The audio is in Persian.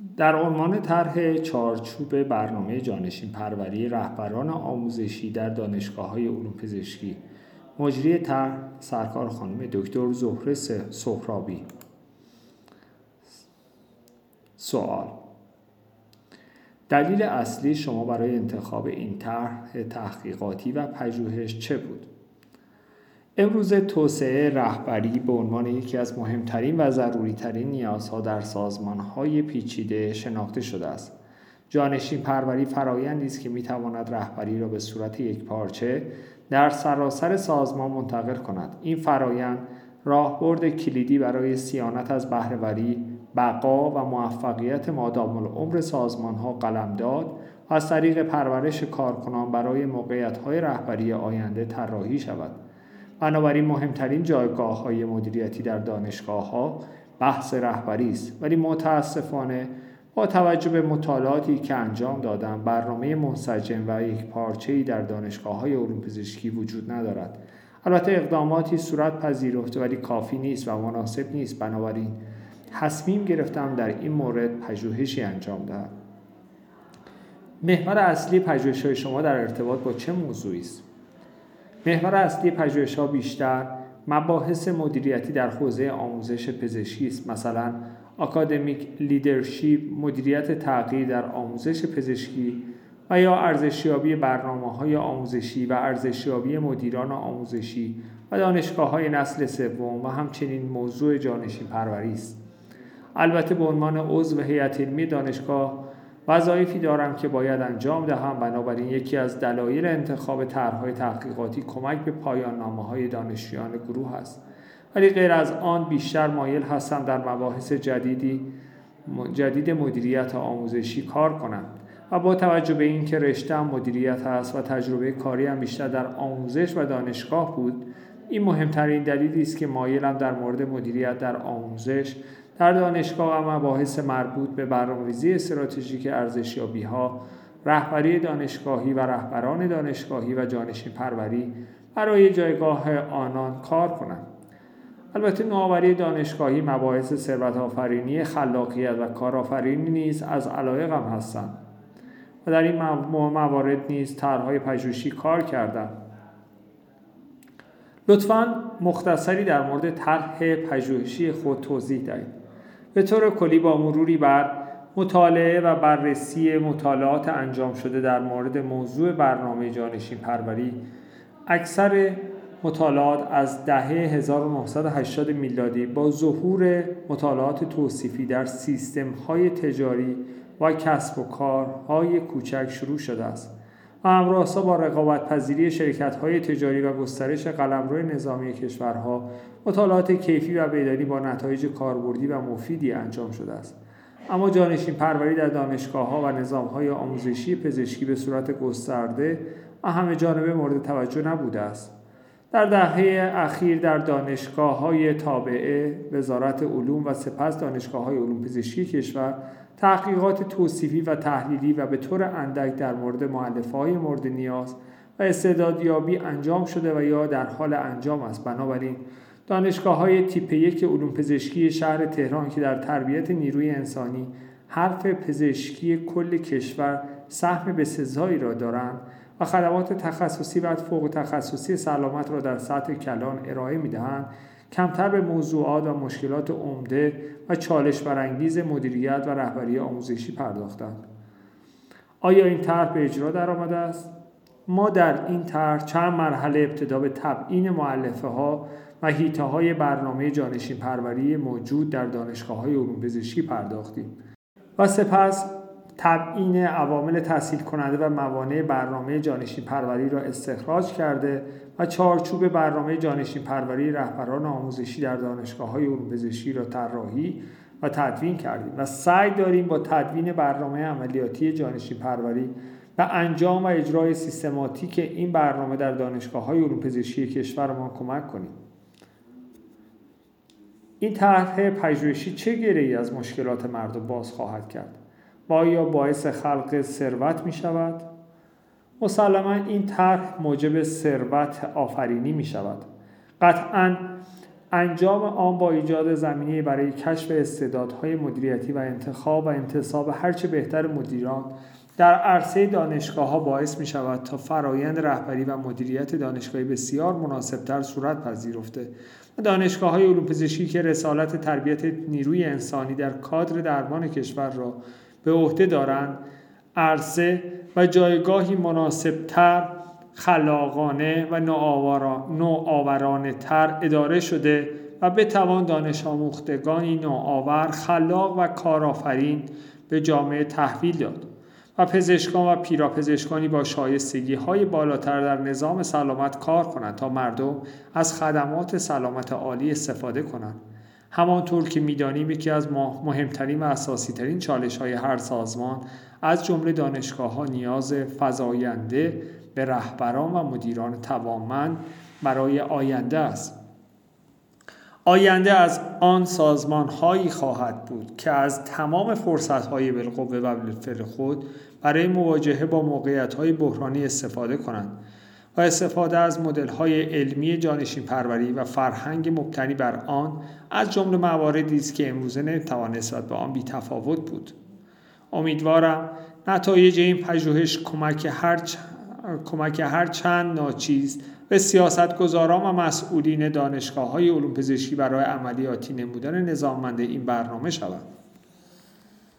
در عنوان طرح چارچوب برنامه جانشین پروری رهبران آموزشی در دانشگاه‌های علوم پزشکی، مجری طرح سرکار خانم دکتر زهره سهرابی. سوال: دلیل اصلی شما برای انتخاب این طرح تحقیقاتی و پژوهش چه بود؟ امروز توسعه رهبری به عنوان یکی از مهمترین و ضروریترین نیازها در سازمان‌های پیچیده شناخته شده است. جانشین پروری فرآیندی است که می‌تواند رهبری را به صورت یکپارچه در سراسر سازمان منتقل کند. این فرآیند راهبرد کلیدی برای صیانت از بهره‌وری، بقا و موفقیت مادام العمر سازمان‌ها قلمداد و از طریق پرورش کارکنان برای موقعیت‌های رهبری آینده طراحی شود. بنابراین مهمترین جایگاه‌های مدیریتی در دانشگاه‌ها بحث رهبری است، ولی متأسفانه با توجه به مطالعاتی که انجام دادم، برنامه منسجم و یکپارچه‌ای در دانشگاه‌های علوم پزشکی وجود ندارد. البته اقداماتی صورت پذیرفته ولی کافی نیست و مناسب نیست. بنابراین تصمیم گرفتم در این مورد پژوهشی انجام دهم. محور اصلی پژوهش‌های شما در ارتباط با چه موضوعی است؟ محور اصلی پژوهش‌ها بیشتر مباحث مدیریتی در حوزه آموزش پزشکی است، مثلا اکادمیک لیدرشپ، مدیریت تغییر در آموزش پزشکی و یا ارزشیابی برنامه‌های آموزشی و ارزشیابی مدیران آموزشی و دانشگاه‌های نسل سوم و همچنین موضوع جانشین پروری است. البته به عنوان عضو هیئت علمی دانشگاه وظایفی دارم که باید انجام دهم. بنابراین یکی از دلایل انتخاب طرح‌های تحقیقاتی کمک به پایان نامه‌های دانشجویان گروه است، ولی غیر از آن بیشتر مایل هستم در مباحث جدید مدیریت آموزشی کار کنم و با توجه به اینکه رشته‌ام مدیریت است و تجربه کاریم بیشتر در آموزش و دانشگاه بود، این مهمترین دلیلی است که مایلم در مورد مدیریت در آموزش در دانشگاه و مباحث مربوط به برنامه‌ریزی استراتژیک ارزشیابی‌ها، رهبری دانشگاهی و رهبران دانشگاهی و جانشین پروری برای جایگاه آنان کار کنم. البته نوآوری دانشگاهی، مباحث ثروت‌آفرینی، خلاقیت و کارآفرینی نیز از علایقم هستند و در این موارد نیز طرح‌های پژوهشی کار کردم. لطفاً مختصری در مورد طرح پژوهشی خود توضیح دهید. به طور کلی با مروری بر مطالعه و بررسی مطالعات انجام شده در مورد موضوع برنامه جانشین پروری، اکثر مطالعات از دهه 1980 میلادی با ظهور مطالعات توصیفی در سیستم‌های تجاری و کسب و کارهای کوچک شروع شده است و همراه با رقابت‌پذیری شرکت‌های تجاری و گسترش قلمرو نظامی کشورها، مطالعات کیفی و بیداری با نتایج کاربردی و مفیدی انجام شده است. اما جانشین پروری در دانشگاه‌ها و نظام‌های آموزشی پزشکی به صورت گسترده و همه جانبه مورد توجه نبوده است. در دهه اخیر در دانشگاه‌های تابعه وزارت علوم و سپس دانشگاه‌های علوم پزشکی کشور تحقیقات توصیفی و تحلیلی و به طور اندک در مورد مؤلفه‌های مورد نیاز و استعدادیابی انجام شده و یا در حال انجام است. بنابراین دانشگاه‌های تیپ 1 علوم پزشکی شهر تهران که در تربیت نیروی انسانی حرف پزشکی کل کشور سهم بسزایی را دارند و خدمات تخصصی و فوق تخصصی سلامت را در سطح کلان ارائه می‌دهند، کمتر به موضوعات و مشکلات عمده و چالش برانگیز مدیریت و رهبری آموزشی پرداختند. آیا این طرح به اجرا درآمده است؟ ما در این طرح چند مرحله ابتدا به تبیین مؤلفه‌ها و حیطه‌های برنامه جانشین پروری موجود در دانشگاه‌های علوم پزشکی پرداختیم و سپس تبیین عوامل تسهیل کننده و موانع برنامه جانشین پروری را استخراج کرده و چارچوب برنامه جانشین پروری رهبران آموزشی در دانشگاه‌های علوم پزشکی را طراحی و تدوین کردیم و سعی داریم با تدوین برنامه عملیاتی جانشین پروری و انجام و اجرای سیستماتیک این برنامه در دانشگاه‌های علوم پزشکی کشورمان کمک کنیم. این طرح پژوهشی چه گره‌ای از مشکلات مردم باز خواهد کرد؟ و آیا باعث خلق ثروت می شود؟ مسلماً این طرح موجب ثروت آفرینی می شود. قطعاً انجام آن با ایجاد زمینه برای کشف استعدادهای مدیریتی و انتخاب و انتصاب هرچه بهتر مدیران در عرصه دانشگاه‌ها باعث می‌شود تا فرایند رهبری و مدیریت دانشگاهی بسیار مناسب‌تر صورت پذیرفته و دانشگاه‌های علوم پزشکی که رسالت تربیت نیروی انسانی در کادر درمان کشور را به عهده دارند، عرصه و جایگاهی مناسب‌تر، خلاقانه و نوآورانه‌تر اداره شده و بتوان دانش آموختگانی نوآور، خلاق و کارآفرین به جامعه تحویل داد و پزشکان و پیراپزشکانی با شایستگی‌های بالاتر در نظام سلامت کار کنند تا مردم از خدمات سلامت عالی استفاده کنند. همانطور که می‌دانیم یکی از مهمترین و اساسی‌ترین چالش‌های هر سازمان از جمله دانشگاه‌ها نیاز فزاینده به رهبران و مدیران توانمند برای آینده است. آینده از آن سازمان‌هایی خواهد بود که از تمام فرصت‌های بالقوه و بالفعل خود برای مواجهه با موقعیت‌های بحرانی استفاده کنند و استفاده از مدل‌های علمی جانشین پروری و فرهنگ مبتنی بر آن از جمله مواردی است که امروزه نمی‌توان نسبت به آن بی‌تفاوت بود. امیدوارم نتایج این پژوهش کمک هر چند ناچیز به سیاستگزاران و مسئولین دانشگاه‌های علوم پزشکی برای عملیاتی نمودن نظاممند این برنامه شود.